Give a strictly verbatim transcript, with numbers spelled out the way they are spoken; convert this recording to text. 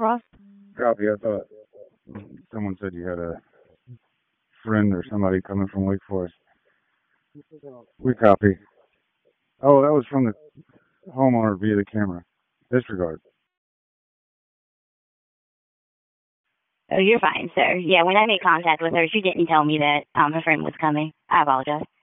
across? Copy. I thought someone said you had a friend or somebody coming from Wake Forest. We copy. Oh, that was from the homeowner via the camera. Disregard. Oh, you're fine, sir. Yeah, when I made contact with her, she didn't tell me that um her friend was coming. I apologize.